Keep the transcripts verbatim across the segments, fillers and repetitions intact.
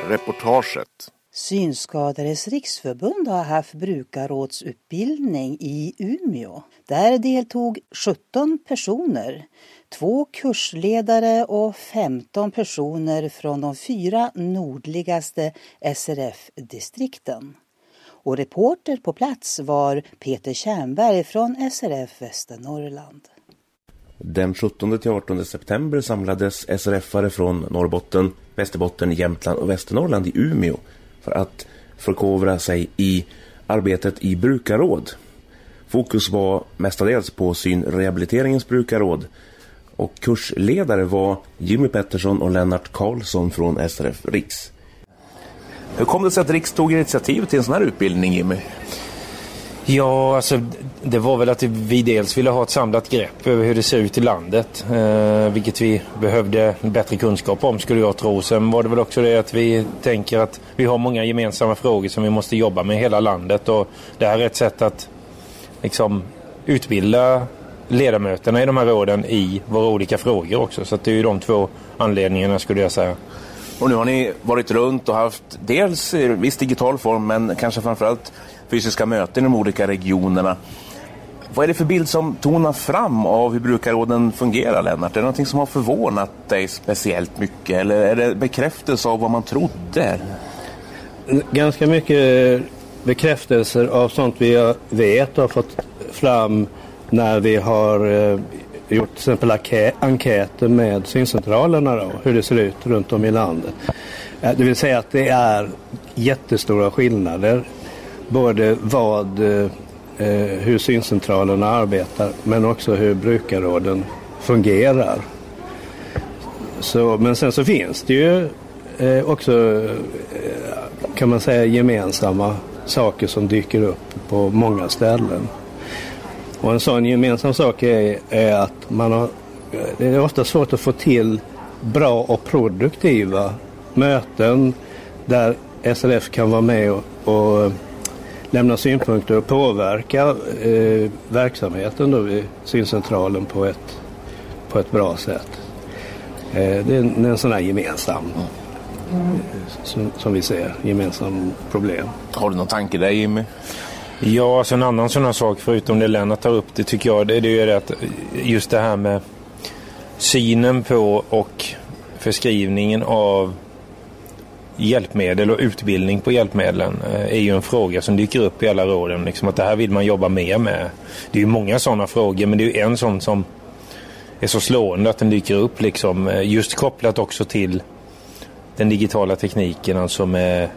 reportaget. Synskadades riksförbund har haft brukarrådsutbildning i Umeå. Där deltog sjutton personer, två kursledare och femton personer från de fyra nordligaste S R F-distrikten. Och reporter på plats var Peter Kärnberg från S R F Västernorrland. Den sjuttonde till artonde september samlades S R F-are från Norrbotten, Västerbotten, Jämtland och Västernorrland i Umeå för att förkovra sig i arbetet i brukarråd. Fokus var mestadels på synrehabiliteringens brukarråd och kursledare var Jimmy Pettersson och Lennart Karlsson från S R F Riks. Hur kom det sig att Riks tog initiativ till en sån här utbildning, Jimmy? Ja, alltså det var väl att vi dels ville ha ett samlat grepp över hur det ser ut i landet, eh, vilket vi behövde bättre kunskap om, skulle jag tro. Sen var det väl också det att vi tänker att vi har många gemensamma frågor som vi måste jobba med i hela landet, och det här är ett sätt att liksom utbilda ledamöterna i de här råden i våra olika frågor också. Så att det är ju de två anledningarna, skulle jag säga. Och nu har ni varit runt och haft dels i viss digital form, men kanske framförallt fysiska möten i de olika regionerna. Vad är det för bild som tonar fram av hur brukarråden fungerar, Lennart? Är det någonting som har förvånat dig speciellt mycket? Eller är det bekräftelse av vad man trodde? Ganska mycket bekräftelser av sånt vi vet och har fått fram när vi har eh, gjort till exempel enkäter med syncentralerna då, hur det ser ut runt om i landet. Det vill säga att det är jättestora skillnader, både vad, eh, hur syncentralerna arbetar men också hur brukarråden fungerar. Så, men sen så finns det ju eh, också eh, kan man säga gemensamma saker som dyker upp på många ställen. Och en sån gemensam sak är, är att man har, det är ofta svårt att få till bra och produktiva möten där S R F kan vara med och, och lämna synpunkter och påverka eh, verksamheten då vid syncentralen på ett, på ett bra sätt. Eh, det är en, en sån här gemensam mm. som, som vi ser, gemensam problem. Har du någon tanke där, Jimmy? Ja, alltså en annan sån här sak förutom det Lennart tar upp, det tycker jag, det, det är ju det att just det här med synen på och förskrivningen av hjälpmedel och utbildning på hjälpmedlen är ju en fråga som dyker upp i alla råden, liksom att det här vill man jobba mer med. Det är ju många sådana frågor, men det är ju en sån som är så slående att den dyker upp liksom, just kopplat också till den digitala tekniken, alltså med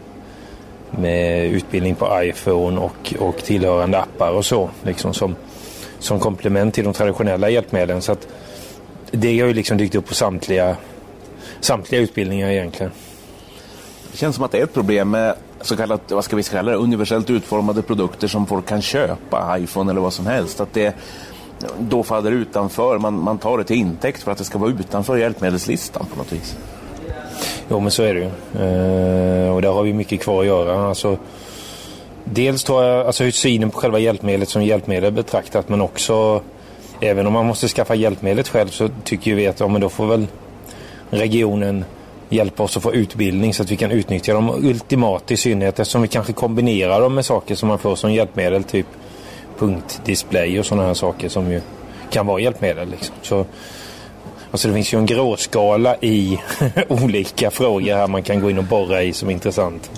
med utbildning på iPhone och, och tillhörande appar och så, liksom som, som komplement till de traditionella hjälpmedlen. Så att det har ju liksom dykt upp på samtliga, samtliga utbildningar egentligen. Det känns som att det är ett problem med så kallat, vad ska vi kalla det, universellt utformade produkter som folk kan köpa, iPhone eller vad som helst, att det då faller utanför, man, man tar det till intäkt för att det ska vara utanför hjälpmedelslistan på något vis. Jo, men så är det ju. Eh, och där har vi mycket kvar att göra. Alltså, dels tror jag alltså, hur synen på själva hjälpmedlet som hjälpmedel betraktat, men också även om man måste skaffa hjälpmedlet själv så tycker vi att ja, men då får väl regionen hjälpa oss att få utbildning så att vi kan utnyttja dem ultimat, i synnerhet eftersom vi kanske kombinerar dem med saker som man får som hjälpmedel, typ punktdisplay och sådana här saker som ju kan vara hjälpmedel. Liksom. Så alltså det finns ju en gråskala i olika frågor här man kan gå in och borra i som är intressant.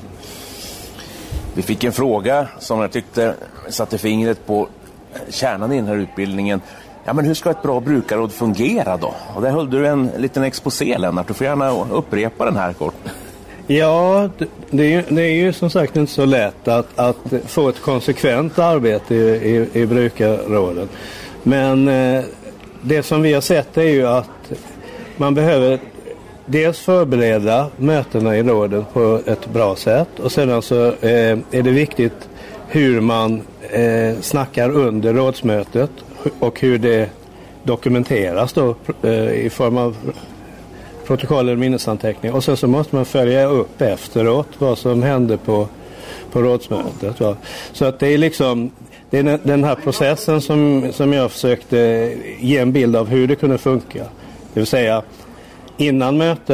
Vi fick en fråga som jag tyckte satte fingret på kärnan i den här utbildningen. Ja, men hur ska ett bra brukarråd fungera då? Och där höll du en liten exposé, Lennart. Du får gärna upprepa den här kort. Ja, det är ju, det är ju som sagt inte så lätt att, att få ett konsekvent arbete i, i, i brukarråden. Men eh, det som vi har sett är ju att man behöver dels förbereda mötena i råden på ett bra sätt, och sedan så eh, är det viktigt hur man eh, snackar under rådsmötet och hur det dokumenteras då eh, i form av protokoll eller minnesanteckningar, och sen så måste man följa upp efteråt vad som hände på, på rådsmötet. Va? Så att det är liksom det är den här processen som, som jag försökte ge en bild av hur det kunde funka. Det vill säga innan mötet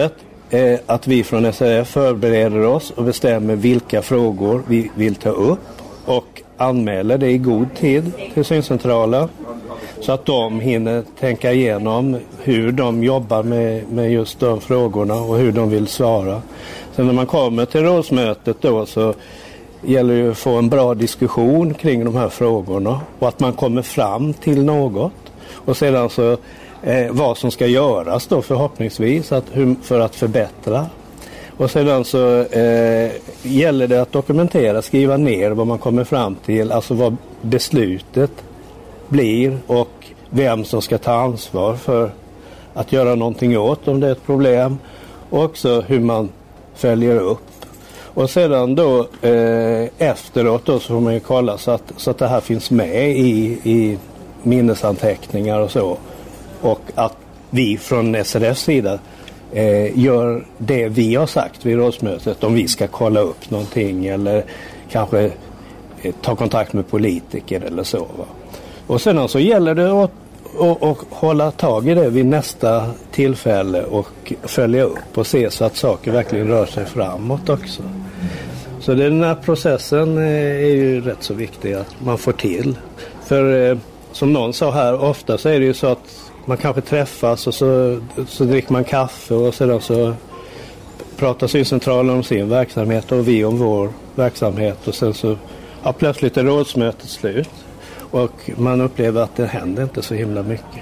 eh, att vi från S R F förbereder oss och bestämmer vilka frågor vi vill ta upp och anmäler det i god tid till syncentralen så att de hinner tänka igenom hur de jobbar med, med just de frågorna och hur de vill svara. Sen när man kommer till rådsmötet då så gäller det att få en bra diskussion kring de här frågorna och att man kommer fram till något. Och sedan så eh, vad som ska göras då förhoppningsvis att, hur, för att förbättra. Och sedan så eh, gäller det att dokumentera, skriva ner vad man kommer fram till, alltså vad beslutet blir och vem som ska ta ansvar för att göra någonting åt om det är ett problem. Och också hur man följer upp. Och sedan då eh, efteråt då så får man ju kolla så att, så att det här finns med i, i minnesanteckningar och så. Och att vi från S R F:s sida eh, gör det vi har sagt vid rådsmötet om vi ska kolla upp någonting eller kanske eh, ta kontakt med politiker eller så. Va? Och sedan så gäller det att och, och hålla tag i det vid nästa tillfälle och följa upp och se så att saker verkligen rör sig framåt också. Så den här processen är ju rätt så viktig att man får till. För eh, som någon sa här, ofta så är det ju så att man kanske träffas och så, så dricker man kaffe och sedan så pratar syncentralen om sin verksamhet och vi om vår verksamhet och sen så ja, plötsligt är rådsmötet slut. Och man upplever att det händer inte så himla mycket.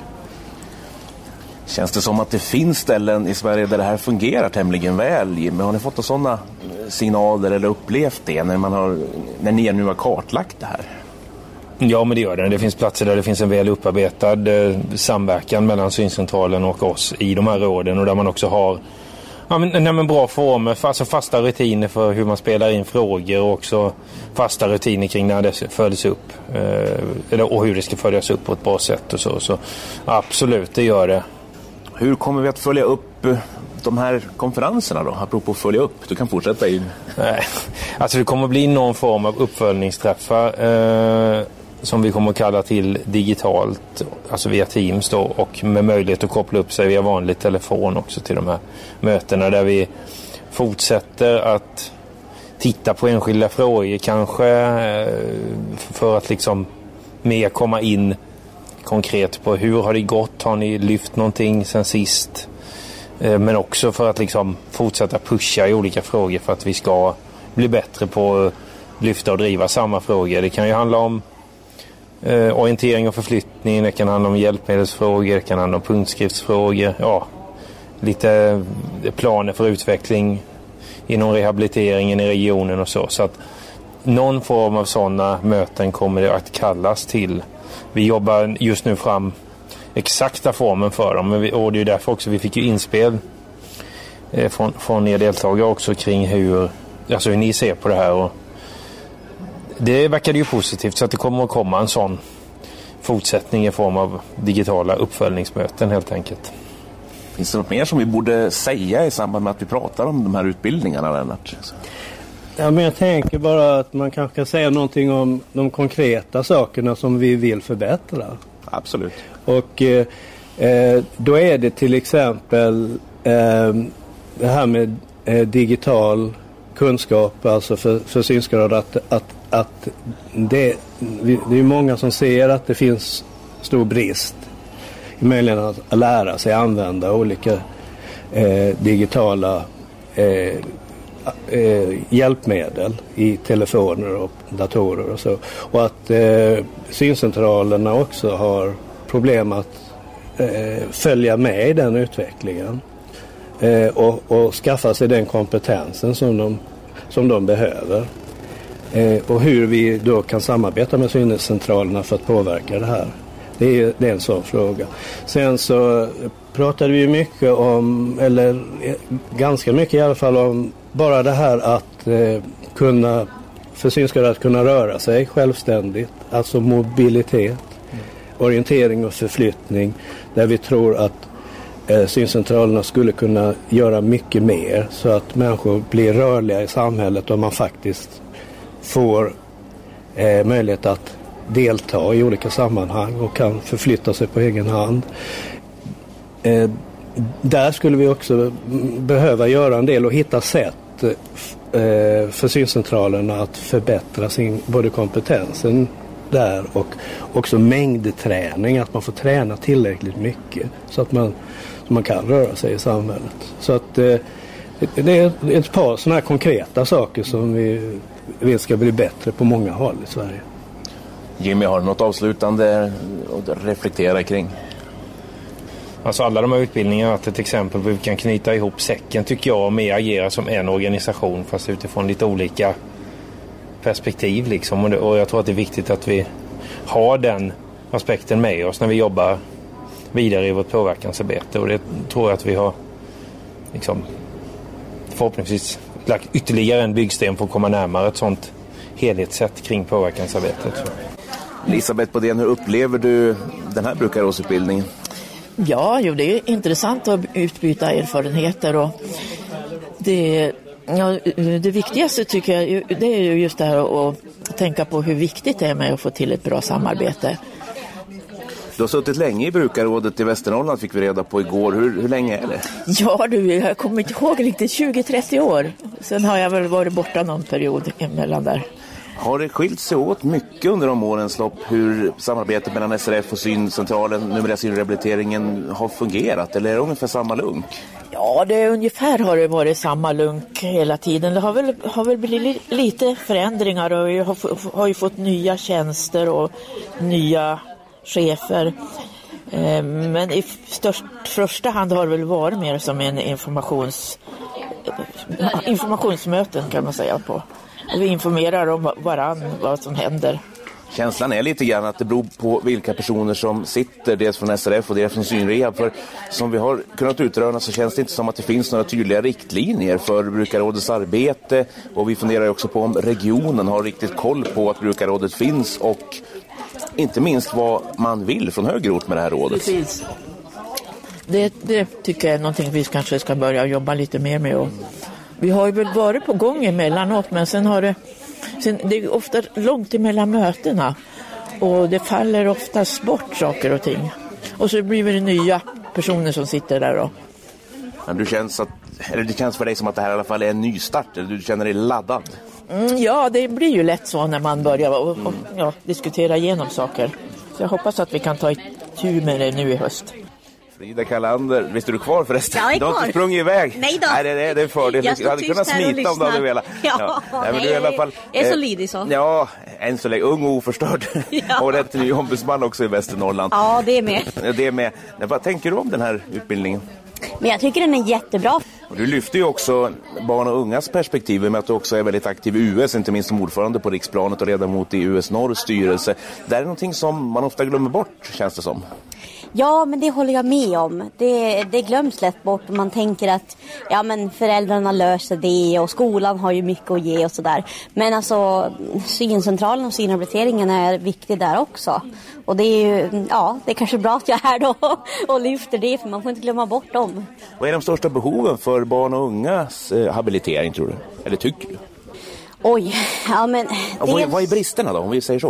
Känns det som att det finns ställen i Sverige där det här fungerar tämligen väl? Men har ni fått sådana signaler eller upplevt det när, man har, när ni nu har kartlagt det här? Ja, men det gör det. Det finns platser där det finns en väl upparbetad eh, samverkan mellan syncentralen och oss i de här råden och där man också har ja, men, nej, men bra former, alltså fasta rutiner för hur man spelar in frågor och också fasta rutiner kring när det följs upp eh, eller, och hur det ska följas upp på ett bra sätt och så. Så absolut, det gör det. Hur kommer vi att följa upp de här konferenserna då? Apropå att följa upp, du kan fortsätta in. Nej, alltså det kommer att bli någon form av uppföljningsträffar eh, som vi kommer att kalla till digitalt, alltså via Teams då, och med möjlighet att koppla upp sig via vanlig telefon också till de här mötena där vi fortsätter att titta på enskilda frågor kanske för att liksom mer komma in konkret på hur har det gått, har ni lyft någonting sen sist, men också för att liksom fortsätta pusha i olika frågor för att vi ska bli bättre på att lyfta och driva samma frågor. Det kan ju handla om Eh, orientering och förflyttning, det kan handla om hjälpmedelsfrågor, det kan handla om punktskriftsfrågor, ja, lite planer för utveckling inom rehabiliteringen i regionen och så. Så att någon form av sådana möten kommer det att kallas till. Vi jobbar just nu fram exakta formen för dem, och det är därför också vi fick ju inspel eh, från, från er deltagare också kring hur, alltså hur ni ser på det här, och det verkar ju positivt, så att det kommer att komma en sån fortsättning i form av digitala uppföljningsmöten helt enkelt. Finns det något mer som vi borde säga i samband med att vi pratar om de här utbildningarna, Lennart? Ja, men jag tänker bara att man kanske kan säga någonting om de konkreta sakerna som vi vill förbättra. Absolut. Och eh, då är det till exempel eh, det här med eh, digital kunskap, alltså för, för synskadade, att, att, att det, det är många som ser att det finns stor brist i möjligheten att lära sig använda olika eh, digitala eh, eh, hjälpmedel i telefoner och datorer och så. Och att eh, syncentralerna också har problem att eh, följa med i den utvecklingen. Eh, och, och skaffa sig den kompetensen som de, som de behöver. Eh, och hur vi då kan samarbeta med syncentralerna för att påverka det här. Det är, det är en sån fråga. Sen så pratade vi mycket om, eller ganska mycket i alla fall, om bara det här att eh, kunna, för synskadade att kunna röra sig självständigt. Alltså mobilitet, mm. orientering och förflyttning. Där vi tror att syncentralerna skulle kunna göra mycket mer så att människor blir rörliga i samhället och man faktiskt får eh, möjlighet att delta i olika sammanhang och kan förflytta sig på egen hand. Eh, där skulle vi också behöva göra en del och hitta sätt eh, för syncentralerna att förbättra sin både kompetensen där och också mängdträning, att man får träna tillräckligt mycket så att man, så man kan röra sig i samhället. Så att eh, det är ett par sådana här konkreta saker som vi vill ska bli bättre på många håll i Sverige. Jimmy, har något avslutande att reflektera kring? Alltså alla de här utbildningarna är ett exempel på hur vi kan knyta ihop säcken, tycker jag, och mer agera som en organisation fast utifrån lite olika perspektiv liksom. Och, det, och jag tror att det är viktigt att vi har den aspekten med oss när vi jobbar vidare i vårt påverkansarbete, och det tror jag att vi har liksom, förhoppningsvis lagt ytterligare en byggsten för att komma närmare ett sånt helhetssätt kring påverkansarbetet. Elisabeth Bodén, hur upplever du den här brukarrådsutbildningen? Ja, jo, det är intressant att utbyta erfarenheter, och det, ja, det viktigaste tycker jag det är ju just det här att tänka på hur viktigt det är med att få till ett bra samarbete. Du har suttit länge i brukarrådet i Västernorrland, fick vi reda på igår. Hur, hur länge är det? Ja, du, jag kommer inte ihåg riktigt, tjugo till trettio år. Sen har jag väl varit borta någon period emellan där. Har det skilt sig åt mycket under de årens lopp hur samarbetet mellan S R F och syncentralen, numera synrehabiliteringen, har fungerat? Eller är det ungefär samma lunk? Ja, det är ungefär har det varit samma lunk hela tiden. Det har väl, har väl blivit lite förändringar, och vi har, har ju fått nya tjänster och nya chefer. Men i störst, första hand har det väl varit mer som en informations, informationsmöten kan man säga på. Och vi informerar om varann vad som händer. Känslan är lite grann att det beror på vilka personer som sitter, dels från S R F och dels från synrehab. För som vi har kunnat utröna så känns det inte som att det finns några tydliga riktlinjer för brukarrådets arbete. Och vi funderar också på om regionen har riktigt koll på att brukarrådet finns och inte minst vad man vill från högre ort med det här rådet. Precis. Det, det tycker jag är någonting vi kanske ska börja jobba lite mer med. Och vi har ju väl varit på gång emellanåt, men sen har det, sen, det är ofta långt emellan mötena. Och det faller oftast bort saker och ting. Och så blir det nya personer som sitter där då. Men du känns att, eller det känns för dig som att det här i alla fall är en ny start, eller du känner dig laddad? Mm, ja, det blir ju lätt så när man börjar och, och, ja, diskutera igenom saker. Så jag hoppas att vi kan ta itu med det nu i höst. Frida Kallander, visst är du kvar förresten? Jag är kvar. Du har inte sprungit iväg? Nej då. Nej, det, det, det är en fördel. Jag Du hade kunnat smita om du hade velat. Ja, ja. Nej, men Nej, du är i alla fall, jag är så eh, lydig så. Ja, än så länge. Ung och oförstörd. Ja. Och rätt till ny ombudsman också i Västernorrland. Ja, det är med. Det är med. Vad tänker du om den här utbildningen? Men jag tycker den är jättebra. Och du lyfter ju också barn och ungas perspektiv med att du också är väldigt aktiv i U S, inte minst som ordförande på riksplanet och ledamot i U S Norrs styrelse. Det är någonting som man ofta glömmer bort, känns det som. Ja, men det håller jag med om. Det, det glöms lätt bort. Man tänker att ja, men föräldrarna löser det och skolan har ju mycket att ge och sådär. Men alltså syncentralen och synrehabiliteringen är viktig där också. Och det är ju, ja, det är kanske bra att jag är här då och lyfter det, för man får inte glömma bort dem. Vad är de största behoven för barn och ungas eh, habilitering, tror du? Eller tycker du? Oj, ja men... Och vad, är, vad är bristerna då, om vi säger så?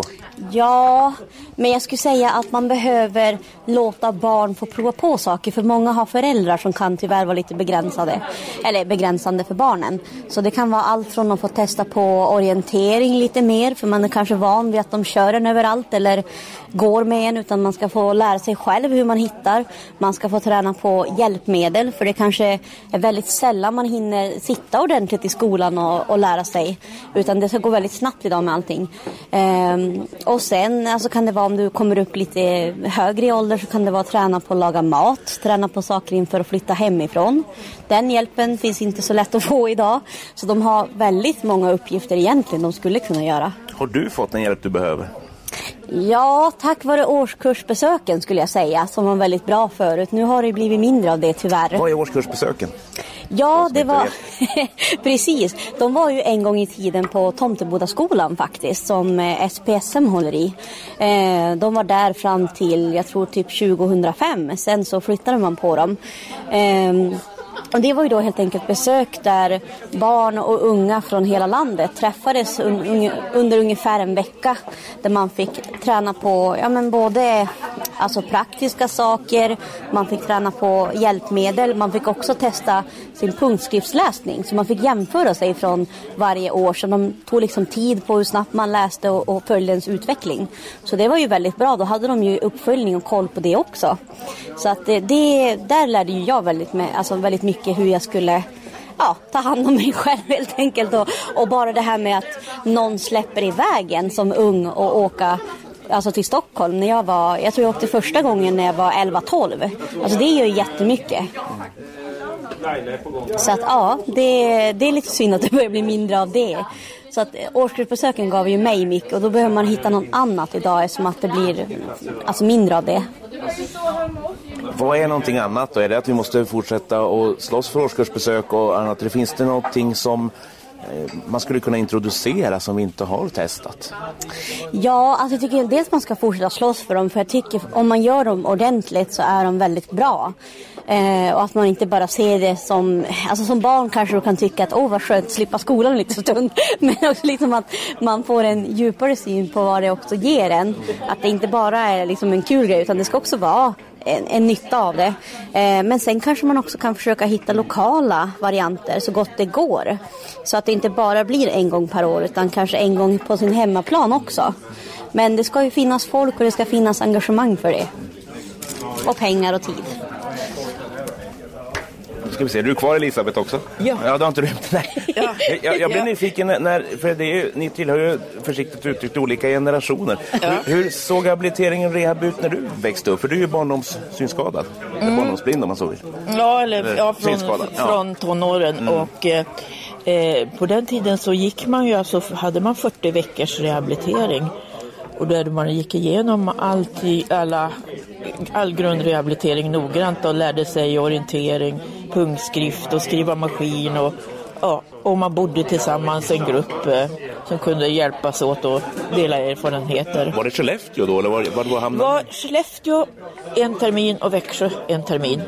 Ja, men jag skulle säga att man behöver låta barn få prova på saker. För många har föräldrar som kan tyvärr vara lite begränsade. Eller begränsande för barnen. Så det kan vara allt från att få testa på orientering lite mer. För man är kanske van vid att de kör en överallt eller går med en. Utan man ska få lära sig själv hur man hittar. Man ska få träna på hjälpmedel. För det kanske är väldigt sällan man hinner sitta ordentligt i skolan och, och lära sig. Utan det ska gå väldigt snabbt idag med allting. Ehm, och sen alltså kan det vara, om du kommer upp lite högre i ålder, så kan det vara att träna på att laga mat. Träna på saker inför att flytta hemifrån. Den hjälpen finns inte så lätt att få idag. Så de har väldigt många uppgifter egentligen de skulle kunna göra. Har du fått den hjälp du behöver? Ja, tack vare årskursbesöken skulle jag säga, som var väldigt bra förut. Nu har det blivit mindre av det tyvärr. Vad är årskursbesöken? Ja, det var precis. De var ju en gång i tiden på Tomtebodaskolan faktiskt, som S P S M håller i. De var där fram till, jag tror typ tjugohundrafem. Sen så flyttade man på dem. Och det var ju då helt enkelt besök där barn och unga från hela landet träffades un- under ungefär en vecka, där man fick träna på ja, men både Alltså praktiska saker, man fick träna på hjälpmedel, man fick också testa sin punktskriftsläsning. Så man fick jämföra sig från varje år. Så de tog liksom tid på hur snabbt man läste och, och följde ens utveckling. Så det var ju väldigt bra, då hade de ju uppföljning och koll på det också. Så att det, det där lärde ju jag väldigt, med, alltså väldigt mycket hur jag skulle... Ja, ta hand om mig själv helt enkelt. Och, och bara det här med att någon släpper i vägen som ung och åka alltså till Stockholm. När jag var, jag tror jag åkte första gången när jag var elva tolv. Alltså det är ju jättemycket. Så att ja, det, det är lite synd att det börjar bli mindre av det. Så att årsgruppbesöken gav ju mig mycket. Och då behöver man hitta något annat idag eftersom att det blir alltså mindre av det. Vad är någonting annat då? Är det att vi måste fortsätta och slåss för årskursbesök och annat? Det finns det någonting som eh, man skulle kunna introducera som vi inte har testat? Ja, alltså jag tycker dels man ska fortsätta slåss för dem. För jag tycker om man gör dem ordentligt så är de väldigt bra. Eh, och att man inte bara ser det som... Alltså som barn kanske du kan tycka att åh vad skönt, slippa skolan lite så stund. Men också liksom att man får en djupare syn på vad det också ger en. Att det inte bara är liksom en kul grej utan det ska också vara en, en nytta av det. Eh, men sen kanske man också kan försöka hitta lokala varianter så gott det går. Så att det inte bara blir en gång per år utan kanske en gång på sin hemmaplan också. Men det ska ju finnas folk och det ska finnas engagemang för det. Och pengar och tid. Ska vi se, är du kvar Elisabeth också? Ja. Ja, du har inte rymt. Nej. Ja. Jag, jag blir ja. nyfiken när, för det är ju, ni tillhör ju försiktigt uttryckt olika generationer. Ja. Hur, hur såg habiliteringen och rehab ut när du växte upp? För du är ju barndomssynskadad. Mm. Eller barndomsblind om man så vill. Ja, eller, eller ja, från, från tonåren. Mm. Och eh, på den tiden så gick man ju, alltså hade man fyrtio veckors rehabilitering. Och där man gick igenom allt i, alla, all grundrehabilitering noggrant och lärde sig orientering, punktskrift och skriva maskin. Och, ja, och man bodde tillsammans en grupp eh, som kunde hjälpas åt och dela erfarenheter. Var det Skellefteå då? Eller var, var det var hamnade? Var Skellefteå en termin och Växjö en termin.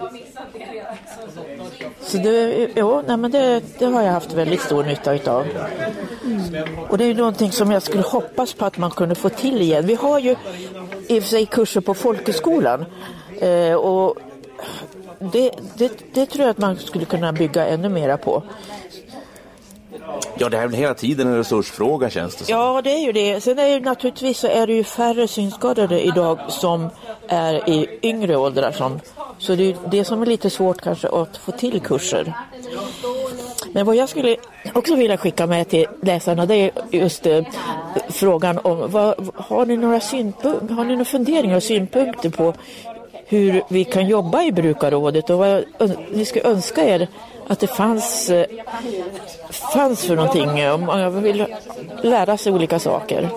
Så det, ja, nej, men det, det har jag haft väldigt stor nytta utav. Mm. Och det är ju någonting som jag skulle hoppas på att man kunde få till igen. Vi har ju i och för sig kurser på folkhögskolan. Eh, och det, det, det tror jag att man skulle kunna bygga ännu mera på. Ja, det är väl hela tiden en resursfråga känns det som. Ja, det är ju det. Sen är ju naturligtvis så är det ju färre synskadade idag som är i yngre åldrar. Som, så det är det som är lite svårt kanske att få till kurser. Men vad jag skulle också vilja skicka med till läsarna det är just eh, frågan om vad, har ni några synpunkter, har ni några funderingar och synpunkter på hur vi kan jobba i brukarrådet och vad ni skulle önska er att det fanns, fanns för någonting om man vill lära sig olika saker.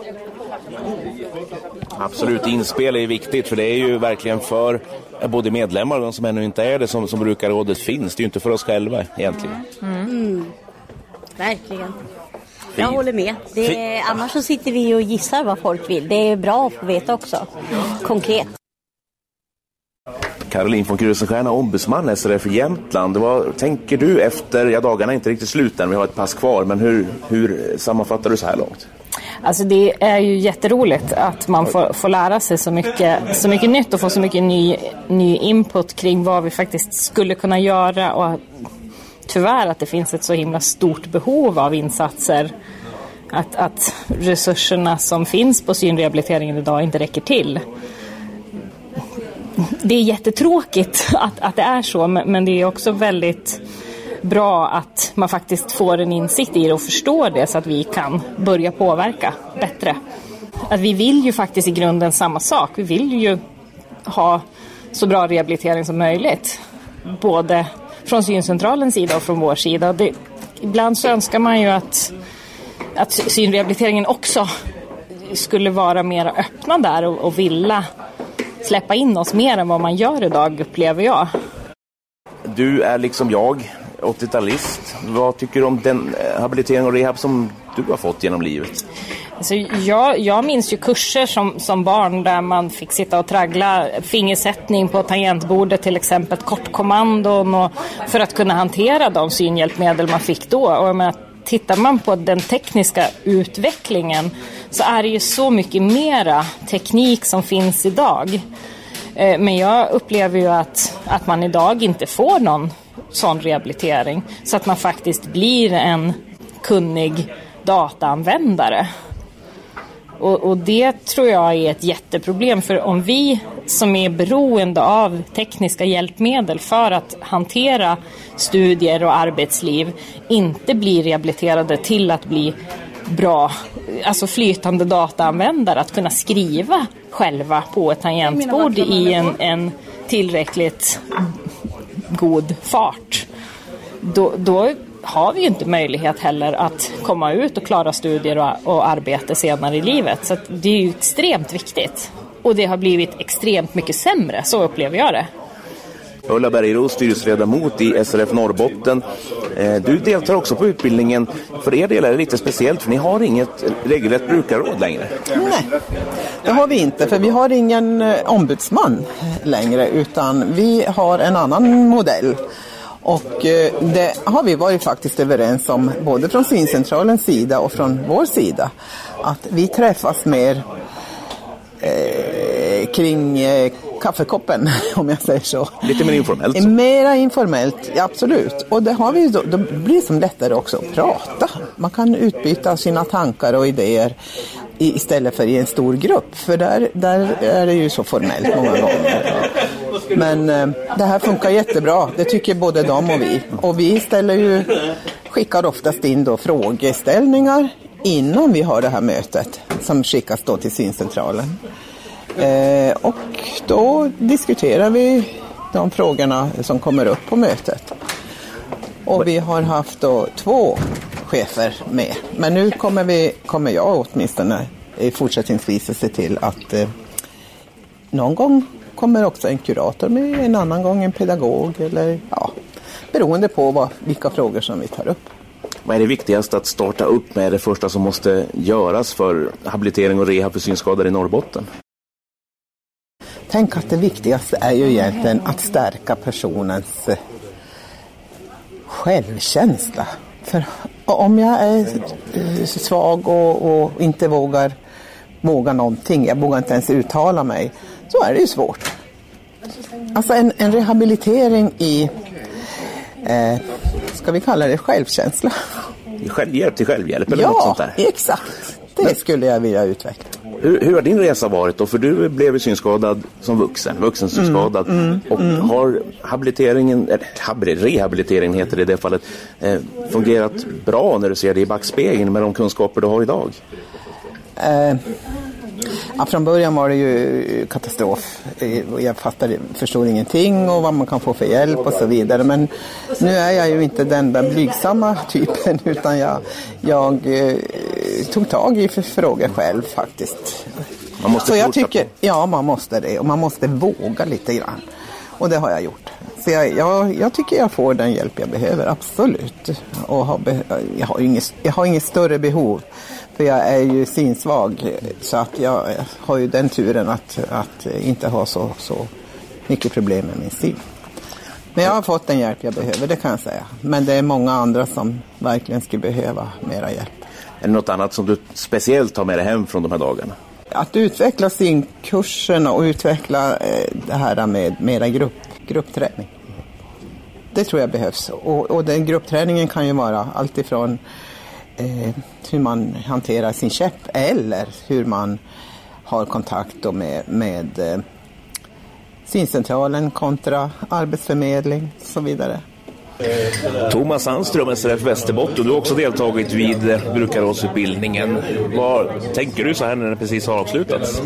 Absolut, inspel är viktigt för det är ju verkligen för både medlemmar och de som ännu inte är det som, som brukarrådet finns. Det är ju inte för oss själva egentligen. Mm. Mm. Verkligen. Jag håller med. Det är, annars så sitter vi och gissar vad folk vill. Det är bra att få veta också. Konkret. Caroline von Krusenstjerna, ombudsman S R F i Jämtland. Vad tänker du efter, ja dagarna är inte riktigt slut än, vi har ett pass kvar, men hur, hur sammanfattar du så här långt? Alltså det är ju jätteroligt att man får, får lära sig så mycket, så mycket nytt och få så mycket ny, ny input kring vad vi faktiskt skulle kunna göra och tyvärr att det finns ett så himla stort behov av insatser. Att, att resurserna som finns på synrehabiliteringen idag inte räcker till. Det är jättetråkigt att, att det är så, men det är också väldigt bra att man faktiskt får en insikt i det och förstår det så att vi kan börja påverka bättre. Att vi vill ju faktiskt i grunden samma sak. Vi vill ju ha så bra rehabilitering som möjligt. Både från syncentralens sida och från vår sida. Det, ibland så önskar man ju att, att synrehabiliteringen också skulle vara mer öppna där och, och vilja släppa in oss mer än vad man gör idag, upplever jag. Du är liksom jag, åttiotalist. Vad tycker du om den habilitering och rehab som du har fått genom livet? Alltså jag, jag minns ju kurser som, som barn där man fick sitta och traggla fingersättning på tangentbordet, till exempel kortkommandon, och för att kunna hantera de synhjälpmedel man fick då. Och jag menar, tittar man på den tekniska utvecklingen så är det ju så mycket mera teknik som finns idag. Men jag upplever ju att, att man idag inte får någon sån rehabilitering så att man faktiskt blir en kunnig dataanvändare. Och, och det tror jag är ett jätteproblem, för om vi som är beroende av tekniska hjälpmedel för att hantera studier och arbetsliv inte blir rehabiliterade till att bli bra, alltså flytande dataanvändare, att kunna skriva själva på ett tangentbord i en, en tillräckligt god fart, då, då har vi ju inte möjlighet heller att komma ut och klara studier och, och arbete senare i livet. Så att det är ju extremt viktigt. Och det har blivit extremt mycket sämre, så upplever jag det. Ulla Bergeros, styrelseledamot i S R F Norrbotten. Du deltar också på utbildningen. För er del är det lite speciellt, för ni har inget regelrätt brukarråd längre. Nej, det har vi inte, för vi har ingen ombudsman längre, utan vi har en annan modell. Och det har vi varit faktiskt överens om, både från syncentralens sida och från vår sida, att vi träffas mer eh, kring eh, kaffekoppen, om jag säger så. Lite mer informellt. Så. Mera informellt, ja, absolut. Och det har vi då, då blir det som lättare också att prata. Man kan utbyta sina tankar och idéer i, istället för i en stor grupp. För där, där är det ju så formellt många gånger. Men eh, det här funkar jättebra. Det tycker både de och vi. Och vi ställer ju, skickar oftast in då frågeställningar innan vi har det här mötet som skickas då till syncentralen. Eh, och då diskuterar vi de frågorna som kommer upp på mötet. Och vi har haft då två chefer med. Men nu kommer, vi, kommer jag åtminstone fortsättningsvis att se till att eh, någon gång kommer också en kurator med, en annan gång en pedagog, eller ja, beroende på vad, vilka frågor som vi tar upp. Vad är det viktigaste att starta upp med, det första som måste göras för habilitering och rehab för synskadade i Norrbotten? Tänk att det viktigaste är ju egentligen att stärka personens eh, självkänsla. För om jag är eh, svag och, och inte vågar, vågar någonting, jag vågar inte ens uttala mig, så är det ju svårt. Alltså en, en rehabilitering i, eh, ska vi kalla det självkänsla? Självhjälp till självhjälp eller ja, något sånt där? Ja, exakt. Det Men, skulle jag vilja utveckla. Hur, hur har din resa varit då? För du blev synskadad som vuxen, vuxensynskadad. Mm, mm, och mm. har habiliteringen, eller rehabiliteringen heter det i det fallet, eh, fungerat bra när du ser det i backspegeln med de kunskaper du har idag? Eh, ja, från början var det ju katastrof. Jag fattade, förstod ingenting och vad man kan få för hjälp och så vidare. Men nu är jag ju inte den där blygsamma typen, utan jag, jag eh, tog tag i för frågor själv faktiskt. Man måste så jag tycker, ja, man måste det, och man måste våga lite grann. Och det har jag gjort. Så jag, jag, jag tycker jag får den hjälp jag behöver, absolut. Och har be, jag, har inget, jag har inget större behov. För jag är ju synsvag, så att jag har ju den turen att, att inte ha så, så mycket problem med min syn. Men jag har fått den hjälp jag behöver, det kan jag säga. Men det är många andra som verkligen skulle behöva mera hjälp. Är det något annat som du speciellt tar med dig hem från de här dagarna? Att utveckla synkurserna och utveckla eh, det här med mera grupp, gruppträning. Det tror jag behövs. Och, och den gruppträningen kan ju vara allt ifrån eh, hur man hanterar sin käpp eller hur man har kontakt då med, med eh, syncentralen kontra arbetsförmedling och så vidare. Thomas Sandström, S R F Västerbotten, du har också deltagit vid brukarrådsutbildningen. Vad tänker du så här när den precis har avslutats?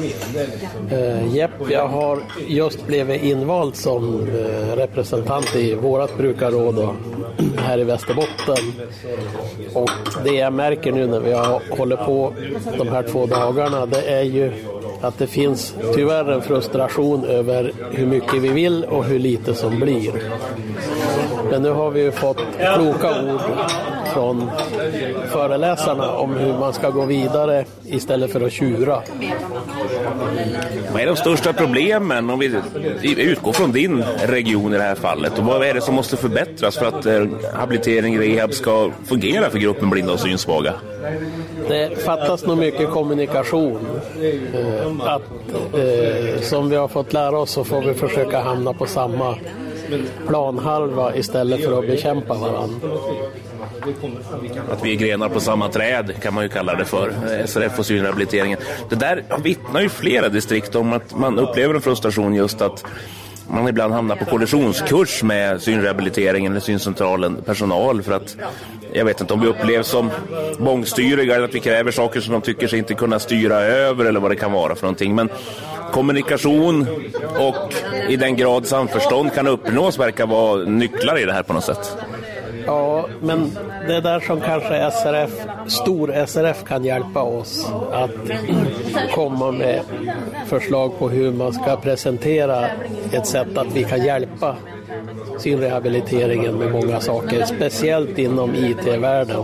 Uh, Jepp, jag har just blivit invald som uh, representant i vårat brukarråd och, här i Västerbotten. Och det jag märker nu när vi har hållit på de här två dagarna, det är ju att det finns tyvärr en frustration över hur mycket vi vill och hur lite som blir. Men nu har vi ju fått kloka ord från föreläsarna om hur man ska gå vidare istället för att tjura. Vad är de största problemen om vi utgår från din region i det här fallet? Och vad är det som måste förbättras för att eh, habilitering och rehab ska fungera för gruppen blinda och synsvaga? Det fattas nog mycket kommunikation. Eh, att, eh, som vi har fått lära oss så får vi försöka hamna på samma planhalva istället för att bekämpa varandra. Att vi är grenar på samma träd kan man ju kalla det för, S R F och synrehabiliteringen. Det där vittnar ju flera distrikt om att man upplever en frustration just att man ibland hamnar på kollisionskurs med synrehabiliteringen eller syncentralen personal för att jag vet inte om vi upplevs som bångstyriga eller att vi kräver saker som de tycker sig inte kunna styra över eller vad det kan vara för någonting. Men kommunikation och i den grad samförstånd kan uppnås verkar vara nycklar i det här på något sätt. Ja, men det är där som kanske S R F, stor S R F kan hjälpa oss att komma med förslag på hur man ska presentera ett sätt att vi kan hjälpa synrehabiliteringen med många saker, speciellt inom I T-världen.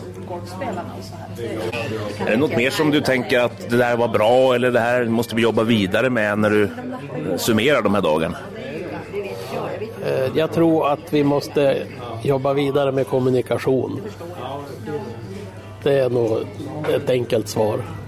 Är det något mer som du tänker att det där var bra eller det här måste vi jobba vidare med när du summerar de här dagarna? Jag tror att vi måste jobba vidare med kommunikation. Det är nog ett enkelt svar.